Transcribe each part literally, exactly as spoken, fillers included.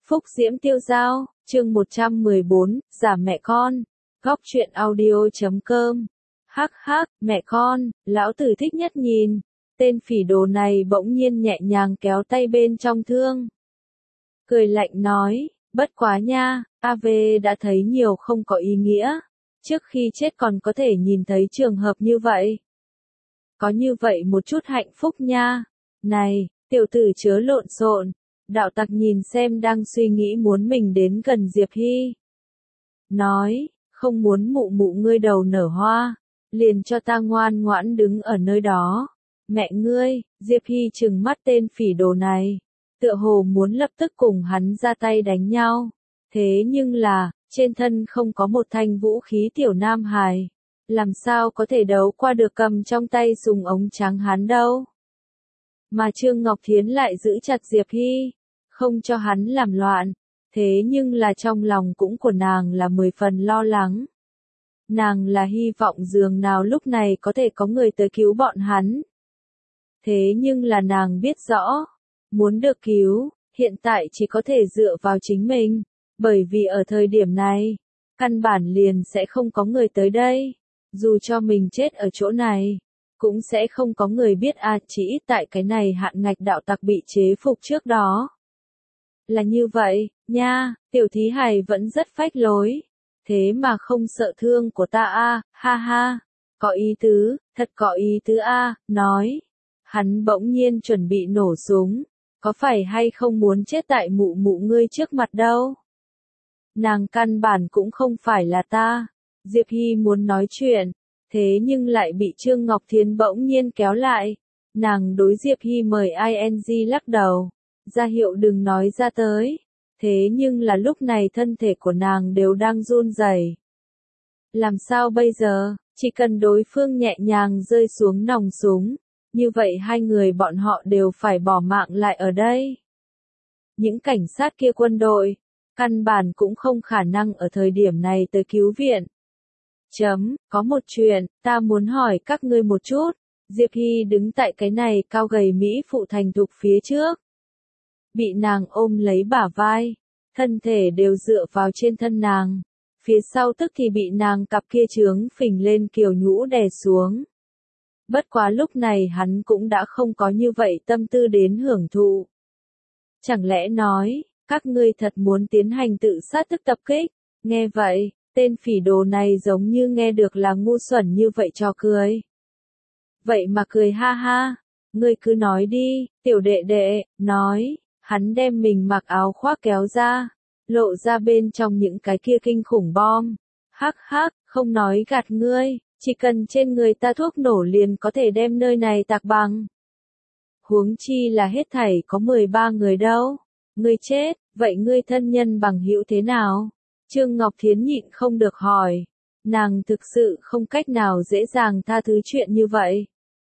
Phúc Diễm Tiêu Dao, chương một trăm mười bốn, giả mẹ con, góc truyện audio chấm com. Hắc hắc, mẹ con, lão tử thích nhất nhìn. Tên phỉ đồ này bỗng nhiên nhẹ nhàng kéo tay bên trong thương. Cười lạnh nói, bất quá nha, a vê đã thấy nhiều không có ý nghĩa. Trước khi chết còn có thể nhìn thấy trường hợp như vậy. Có như vậy một chút hạnh phúc nha. Này, tiểu tử chớ lộn xộn. Đạo tặc nhìn xem đang suy nghĩ muốn mình đến gần Diệp Hy. Nói, không muốn mụ mụ ngươi đầu nở hoa, liền cho ta ngoan ngoãn đứng ở nơi đó. Mẹ ngươi, Diệp Hy trừng mắt tên phỉ đồ này, tựa hồ muốn lập tức cùng hắn ra tay đánh nhau. Thế nhưng là, trên thân không có một thanh vũ khí tiểu nam hài. Làm sao có thể đấu qua được cầm trong tay súng ống trắng hắn đâu. Mà Trương Ngọc Thiến lại giữ chặt Diệp Hy, không cho hắn làm loạn, thế nhưng là trong lòng cũng của nàng là mười phần lo lắng. Nàng là hy vọng dường nào lúc này có thể có người tới cứu bọn hắn. Thế nhưng là nàng biết rõ, muốn được cứu, hiện tại chỉ có thể dựa vào chính mình, bởi vì ở thời điểm này, căn bản liền sẽ không có người tới đây, dù cho mình chết ở chỗ này. Cũng sẽ không có người biết à, chỉ ít tại cái này hạn ngạch đạo tặc bị chế phục trước đó. Là như vậy, nha, tiểu thí hài vẫn rất phách lối. Thế mà không sợ thương của ta a, à, ha ha. Có ý tứ, thật có ý tứ a, à, nói. Hắn bỗng nhiên chuẩn bị nổ súng. Có phải hay không muốn chết tại mụ mụ ngươi trước mặt đâu? Nàng căn bản cũng không phải là ta. Diệp Hy muốn nói chuyện. Thế nhưng lại bị Trương Ngọc Thiến bỗng nhiên kéo lại. Nàng đối Diệp Hy mời ing lắc đầu. Ra hiệu đừng nói ra tới. Thế nhưng là lúc này thân thể của nàng đều đang run rẩy. Làm sao bây giờ, chỉ cần đối phương nhẹ nhàng rơi xuống nòng súng. Như vậy hai người bọn họ đều phải bỏ mạng lại ở đây. Những cảnh sát kia quân đội, căn bản cũng không khả năng ở thời điểm này tới cứu viện. Chấm, có một chuyện, ta muốn hỏi các ngươi một chút. Diệp Hy đứng tại cái này cao gầy Mỹ phụ thành thục phía trước. Bị nàng ôm lấy bả vai, thân thể đều dựa vào trên thân nàng. Phía sau tức thì bị nàng cặp kia trướng phình lên kiều nhũ đè xuống. Bất quá lúc này hắn cũng đã không có như vậy tâm tư đến hưởng thụ. Chẳng lẽ nói, các ngươi thật muốn tiến hành tự sát thức tập kích? Nghe vậy. Tên phỉ đồ này giống như nghe được là ngu xuẩn như vậy cho cười. Vậy mà cười ha ha, ngươi cứ nói đi, tiểu đệ đệ, nói, hắn đem mình mặc áo khoác kéo ra, lộ ra bên trong những cái kia kinh khủng bom. Hắc hắc, không nói gạt ngươi, chỉ cần trên người ta thuốc nổ liền có thể đem nơi này tạc bằng. Huống chi là hết thảy có mười ba người đâu, ngươi chết, vậy ngươi thân nhân bằng hữu thế nào? Trương Ngọc Thiến nhịn không được hỏi. Nàng thực sự không cách nào dễ dàng tha thứ chuyện như vậy.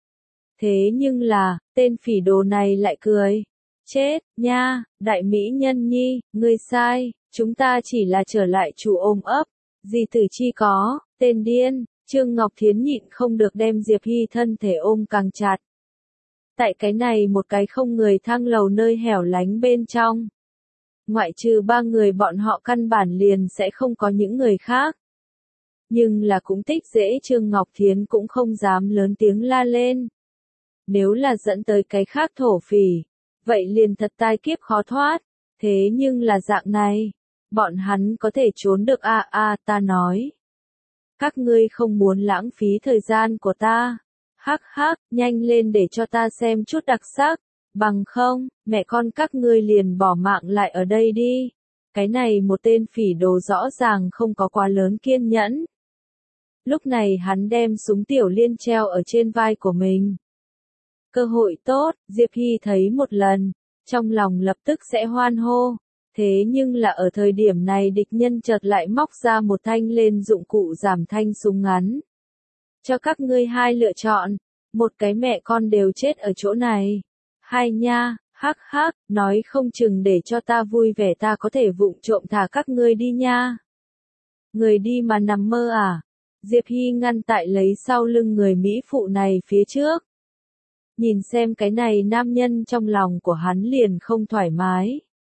Thế nhưng là, tên phỉ đồ này lại cười. Chết, nha, đại mỹ nhân nhi, ngươi sai, chúng ta chỉ là trở lại chủ ôm ấp. Gì tử chi có, tên điên, Trương Ngọc Thiến nhịn không được đem Diệp Hy thân thể ôm càng chặt. Tại cái này một cái không người thang lầu nơi hẻo lánh bên trong. Ngoại trừ ba người bọn họ căn bản liền sẽ không có những người khác. Nhưng là cũng thích dễ Trương Ngọc Thiến cũng không dám lớn tiếng la lên. Nếu là dẫn tới cái khác thổ phỉ, vậy liền thật tai kiếp khó thoát. Thế nhưng là dạng này, bọn hắn có thể trốn được a à, a à, ta nói. Các ngươi không muốn lãng phí thời gian của ta. Hắc hắc, nhanh lên để cho ta xem chút đặc sắc. Bằng không, mẹ con các ngươi liền bỏ mạng lại ở đây đi. Cái này một tên phỉ đồ rõ ràng không có quá lớn kiên nhẫn. Lúc này hắn đem súng tiểu liên treo ở trên vai của mình. Cơ hội tốt, Diệp Hy thấy một lần, trong lòng lập tức sẽ hoan hô. Thế nhưng là ở thời điểm này địch nhân chợt lại móc ra một thanh lên dụng cụ giảm thanh súng ngắn. Cho các ngươi hai lựa chọn, một cái mẹ con đều chết ở chỗ này. Hai nha, hắc hắc, nói không chừng để cho ta vui vẻ ta có thể vụng trộm thả các ngươi đi nha. Người đi mà nằm mơ à? Diệp Hy ngăn tại lấy sau lưng người Mỹ phụ này phía trước. Nhìn xem cái này nam nhân trong lòng của hắn liền không thoải mái.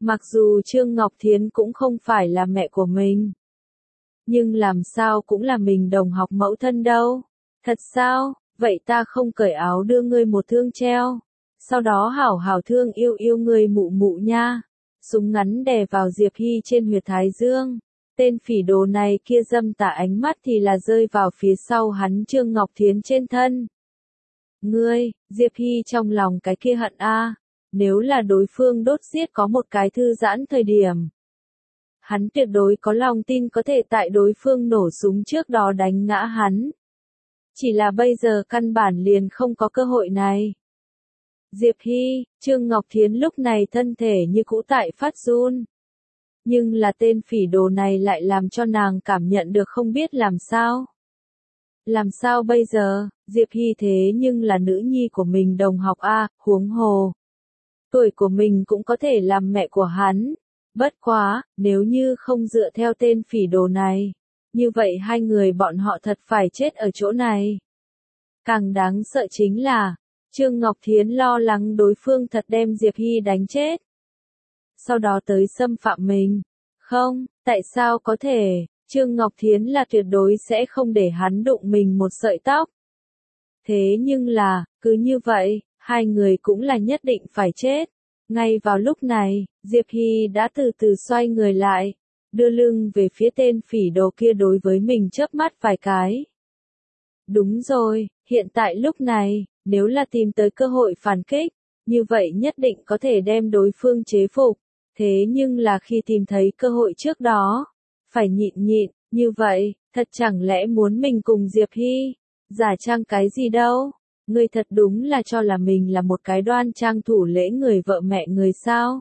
Mặc dù Trương Ngọc Thiến cũng không phải là mẹ của mình. Nhưng làm sao cũng là mình đồng học mẫu thân đâu. Thật sao, vậy ta không cởi áo đưa ngươi một thương treo. Sau đó hảo hảo thương yêu yêu ngươi mụ mụ nha. Súng ngắn đè vào Diệp Hy trên huyệt thái dương. Tên phỉ đồ này kia dâm tà ánh mắt thì là rơi vào phía sau hắn Trương Ngọc Thiến trên thân. Ngươi, Diệp Hy trong lòng cái kia hận a. Nếu là đối phương đốt giết có một cái thư giãn thời điểm. Hắn tuyệt đối có lòng tin có thể tại đối phương nổ súng trước đó đánh ngã hắn. Chỉ là bây giờ căn bản liền không có cơ hội này. Diệp Hy, Trương Ngọc Thiến lúc này thân thể như cũ tại phát run. Nhưng là tên phỉ đồ này lại làm cho nàng cảm nhận được không biết làm sao. Làm sao bây giờ, Diệp Hy thế nhưng là nữ nhi của mình đồng học A, huống hồ. Tuổi của mình cũng có thể làm mẹ của hắn. Bất quá, nếu như không dựa theo tên phỉ đồ này, như vậy hai người bọn họ thật phải chết ở chỗ này. Càng đáng sợ chính là, Trương Ngọc Thiến lo lắng đối phương thật đem Diệp Hy đánh chết. Sau đó tới xâm phạm mình. Không, tại sao có thể, Trương Ngọc Thiến là tuyệt đối sẽ không để hắn đụng mình một sợi tóc. Thế nhưng là, cứ như vậy, hai người cũng là nhất định phải chết. Ngay vào lúc này, Diệp Hy đã từ từ xoay người lại, đưa lưng về phía tên phỉ đồ kia đối với mình chớp mắt vài cái. Đúng rồi, hiện tại lúc này, nếu là tìm tới cơ hội phản kích, như vậy nhất định có thể đem đối phương chế phục. Thế nhưng là khi tìm thấy cơ hội trước đó, phải nhịn nhịn, như vậy, thật chẳng lẽ muốn mình cùng Diệp Hy, giả trang cái gì đâu? Ngươi thật đúng là cho là mình là một cái đoan trang thủ lễ người vợ mẹ người sao?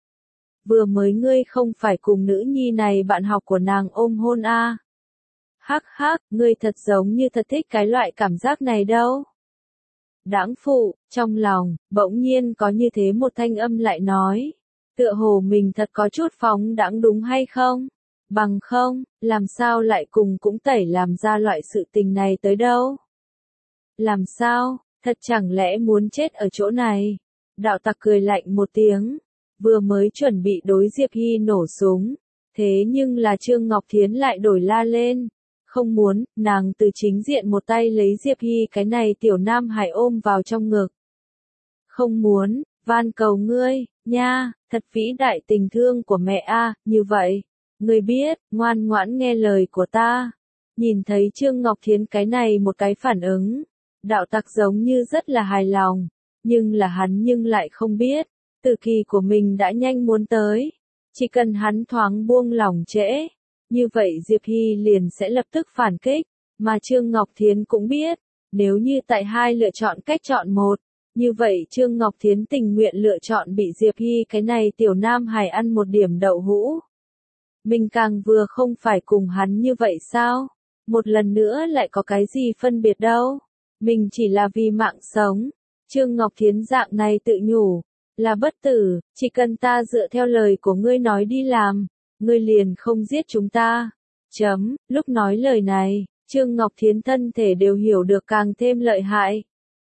Vừa mới ngươi không phải cùng nữ nhi này bạn học của nàng ôm hôn a? À? Hắc hắc, ngươi thật giống như thật thích cái loại cảm giác này đâu. Đãng phụ, trong lòng, bỗng nhiên có như thế một thanh âm lại nói. Tựa hồ mình thật có chút phóng đãng đúng hay không? Bằng không, làm sao lại cùng cũng tẩy làm ra loại sự tình này tới đâu? Làm sao, thật chẳng lẽ muốn chết ở chỗ này? Đạo tặc cười lạnh một tiếng, vừa mới chuẩn bị đối Diệp Hy nổ súng. Thế nhưng là Trương Ngọc Thiến lại đổi la lên. Không muốn, nàng từ chính diện một tay lấy Diệp Hy cái này tiểu nam hải ôm vào trong ngực. Không muốn, van cầu ngươi, nha, thật vĩ đại tình thương của mẹ a, như vậy. Ngươi biết, ngoan ngoãn nghe lời của ta. Nhìn thấy Trương Ngọc Thiến cái này một cái phản ứng. Đạo tặc giống như rất là hài lòng. Nhưng là hắn nhưng lại không biết. Tử kỳ của mình đã nhanh muốn tới. Chỉ cần hắn thoáng buông lỏng trễ. Như vậy Diệp Hy liền sẽ lập tức phản kích. Mà Trương Ngọc Thiến cũng biết. Nếu như tại hai lựa chọn cách chọn một. Như vậy Trương Ngọc Thiến tình nguyện lựa chọn bị Diệp Hy cái này tiểu nam hài ăn một điểm đậu hũ. Mình càng vừa không phải cùng hắn như vậy sao? Một lần nữa lại có cái gì phân biệt đâu? Mình chỉ là vì mạng sống. Trương Ngọc Thiến dạng này tự nhủ. Là bất tử, chỉ cần ta dựa theo lời của ngươi nói đi làm. Ngươi liền không giết chúng ta. Chấm, lúc nói lời này, Trương Ngọc Thiến thân thể đều hiểu được càng thêm lợi hại.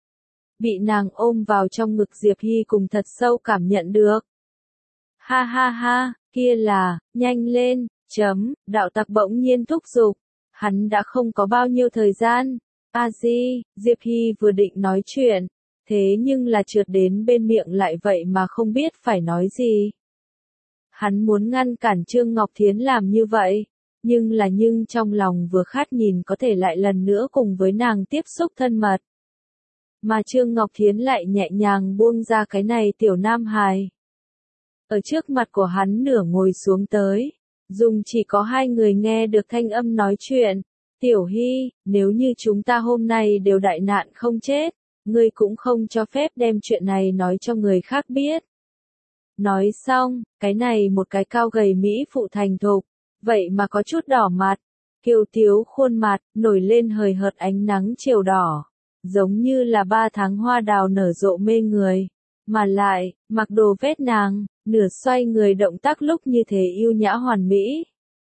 Bị nàng ôm vào trong ngực Diệp Hy cùng thật sâu cảm nhận được. Ha ha ha, kia là, nhanh lên, chấm, đạo tặc bỗng nhiên thúc giục. Hắn đã không có bao nhiêu thời gian. A di, Diệp Hy vừa định nói chuyện. Thế nhưng là trượt đến bên miệng lại vậy mà không biết phải nói gì. Hắn muốn ngăn cản Trương Ngọc Thiến làm như vậy. Nhưng là nhưng trong lòng vừa khát nhìn có thể lại lần nữa cùng với nàng tiếp xúc thân mật. Mà Trương Ngọc Thiến lại nhẹ nhàng buông ra cái này tiểu nam hài. Ở trước mặt của hắn nửa ngồi xuống tới. Dùng chỉ có hai người nghe được thanh âm nói chuyện. Tiểu Hy, nếu như chúng ta hôm nay đều đại nạn không chết, ngươi cũng không cho phép đem chuyện này nói cho người khác biết. Nói xong, cái này một cái cao gầy Mỹ phụ thành thục, vậy mà có chút đỏ mặt, kiều tiếu khuôn mặt, nổi lên hời hợt ánh nắng chiều đỏ, giống như là ba tháng hoa đào nở rộ mê người, mà lại, mặc đồ vét nàng, nửa xoay người động tác lúc như thế yêu nhã hoàn mỹ.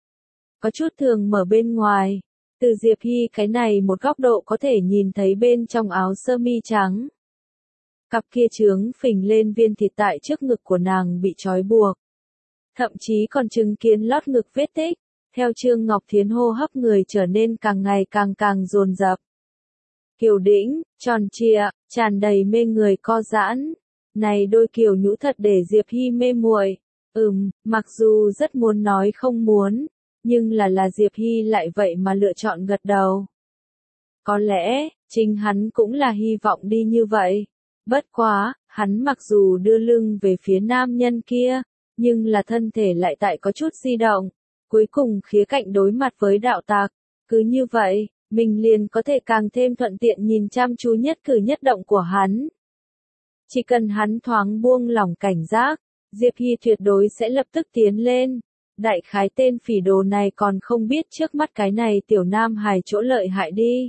Có chút thường mở bên ngoài, từ Diệp Hy cái này một góc độ có thể nhìn thấy bên trong áo sơ mi trắng. Cặp kia trướng phình lên viên thịt tại trước ngực của nàng bị trói buộc. thậm chí còn chứng kiến lót ngực vết tích. Theo Trương Ngọc Thiến hô hấp người trở nên càng ngày càng càng dồn dập. Kiều đĩnh, tròn trịa, tràn đầy mê người co giãn. Này đôi kiều nhũ thật để Diệp Hy mê muội. Ừm, mặc dù rất muốn nói không muốn, nhưng là là Diệp Hy lại vậy mà lựa chọn gật đầu. Có lẽ, chính hắn cũng là hy vọng đi như vậy. Bất quá, hắn mặc dù đưa lưng về phía nam nhân kia, nhưng là thân thể lại tại có chút di động. Cuối cùng khía cạnh đối mặt với đạo tặc. Cứ như vậy, mình liền có thể càng thêm thuận tiện nhìn chăm chú nhất cử nhất động của hắn. Chỉ cần hắn thoáng buông lỏng cảnh giác, Diệp Hy tuyệt đối sẽ lập tức tiến lên. Đại khái tên phỉ đồ này còn không biết trước mắt cái này tiểu nam hài chỗ lợi hại đi.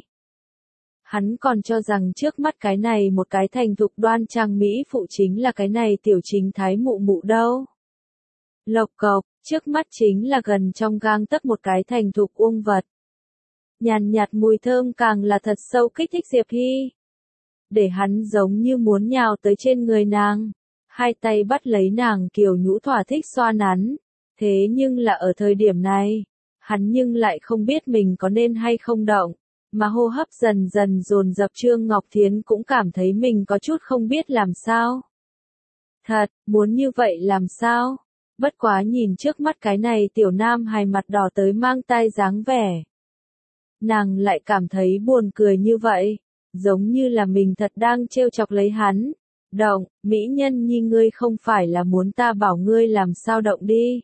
Hắn còn cho rằng trước mắt cái này một cái thành thục đoan trang mỹ phụ chính là cái này tiểu chính thái mụ mụ đâu. Lộc cộc, trước mắt chính là gần trong gang tấc một cái thành thục uông vật. Nhàn nhạt mùi thơm càng là thật sâu kích thích Diệp Hy. Để hắn giống như muốn nhào tới trên người nàng. Hai tay bắt lấy nàng kiều nhũ thỏa thích xoa nắn. Thế nhưng là ở thời điểm này, hắn nhưng lại không biết mình có nên hay không động. Mà hô hấp dần dần dồn dập Trương Ngọc Thiến cũng cảm thấy mình có chút không biết làm sao. Thật, muốn như vậy làm sao? Bất quá nhìn trước mắt cái này tiểu nam hài mặt đỏ tới mang tai dáng vẻ. Nàng lại cảm thấy buồn cười như vậy, giống như là mình thật đang trêu chọc lấy hắn. Động, mỹ nhân nhi ngươi không phải là muốn ta bảo ngươi làm sao động đi.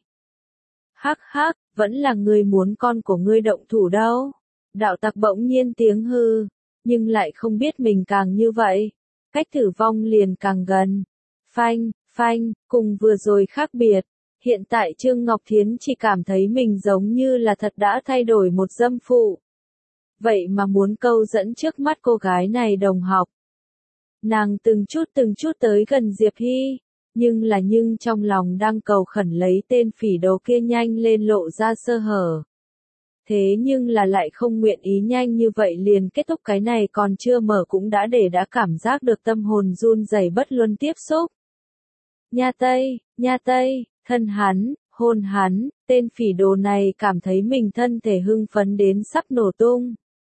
Hắc hắc, vẫn là ngươi muốn con của ngươi động thủ đâu. Đạo tặc bỗng nhiên tiếng hư, nhưng lại không biết mình càng như vậy. Cách tử vong liền càng gần. Phanh, phanh, cùng vừa rồi khác biệt. Hiện tại Trương Ngọc Thiến chỉ cảm thấy mình giống như là thật đã thay đổi một dâm phụ. Vậy mà muốn câu dẫn trước mắt cô gái này đồng học. Nàng từng chút từng chút tới gần Diệp Hy, nhưng là nhưng trong lòng đang cầu khẩn lấy tên phỉ đồ kia nhanh lên lộ ra sơ hở. Thế nhưng là lại không nguyện ý nhanh như vậy liền kết thúc cái này còn chưa mở cũng đã để đã cảm giác được tâm hồn run rẩy bất luân tiếp xúc. Nha Tây, Nha Tây, thân hắn, hôn hắn, tên phỉ đồ này cảm thấy mình thân thể hưng phấn đến sắp nổ tung.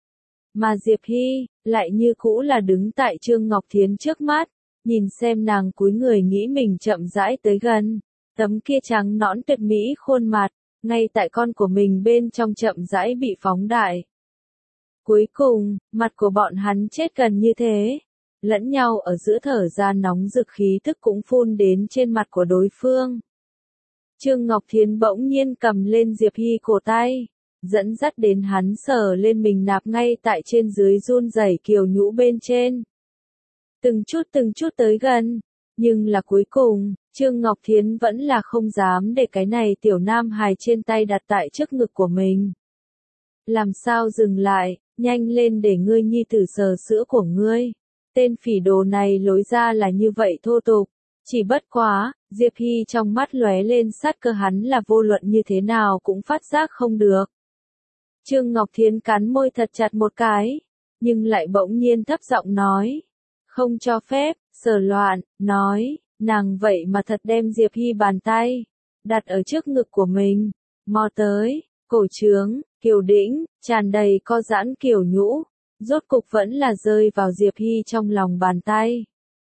Mà Diệp Hy, lại như cũ là đứng tại Trương Ngọc Thiến trước mắt, nhìn xem nàng cúi người nghĩ mình chậm rãi tới gần, tấm kia trắng nõn tuyệt mỹ khuôn mặt, ngay tại con của mình bên trong chậm rãi bị phóng đại. Cuối cùng, mặt của bọn hắn chết gần như thế, lẫn nhau ở giữa thở ra nóng rực khí tức cũng phun đến trên mặt của đối phương. Trương Ngọc Thiến bỗng nhiên cầm lên Diệp Hy cổ tay, dẫn dắt đến hắn sờ lên mình nạp ngay tại trên dưới run rẩy kiều nhũ bên trên. Từng chút từng chút tới gần, nhưng là cuối cùng, Trương Ngọc Thiến vẫn là không dám để cái này tiểu nam hài trên tay đặt tại trước ngực của mình. Làm sao dừng lại, nhanh lên để ngươi nhi tử sờ sữa của ngươi. Tên phỉ đồ này lối ra là như vậy thô tục. Chỉ bất quá, Diệp Hy trong mắt lóe lên sát cơ hắn là vô luận như thế nào cũng phát giác không được. Trương Ngọc Thiến cắn môi thật chặt một cái, nhưng lại bỗng nhiên thấp giọng nói. Không cho phép, Sở Loạn, nói, nàng vậy mà thật đem Diệp Hy bàn tay, đặt ở trước ngực của mình, mò tới, cổ trướng, kiều đĩnh, tràn đầy co giãn kiều nhũ, rốt cục vẫn là rơi vào Diệp Hy trong lòng bàn tay.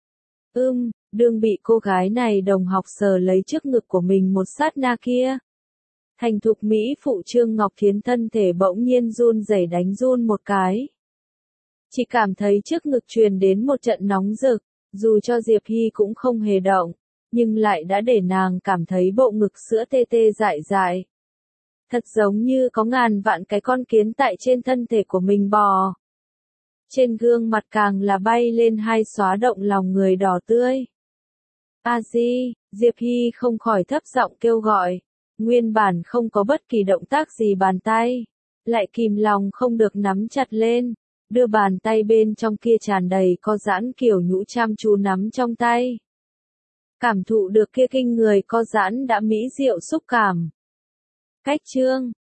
Ưm, đương bị cô gái này đồng học sờ lấy trước ngực của mình một sát na kia. Thành thục Mỹ phụ Trương Ngọc Thiến thân thể bỗng nhiên run rẩy đánh run một cái. Chỉ cảm thấy trước ngực truyền đến một trận nóng rực, dù cho Diệp Hy cũng không hề động, nhưng lại đã để nàng cảm thấy bộ ngực sữa tê tê dại dại. Thật giống như có ngàn vạn cái con kiến tại trên thân thể của mình bò. Trên gương mặt càng là bay lên hai xóa động lòng người đỏ tươi. A Di, Diệp Hy không khỏi thấp giọng kêu gọi, nguyên bản không có bất kỳ động tác gì bàn tay, lại kìm lòng không được nắm chặt lên, đưa bàn tay bên trong kia tràn đầy co giãn kiểu nhũ chăm chú nắm trong tay. Cảm thụ được kia kinh người co giãn đã mỹ diệu xúc cảm. Cách chương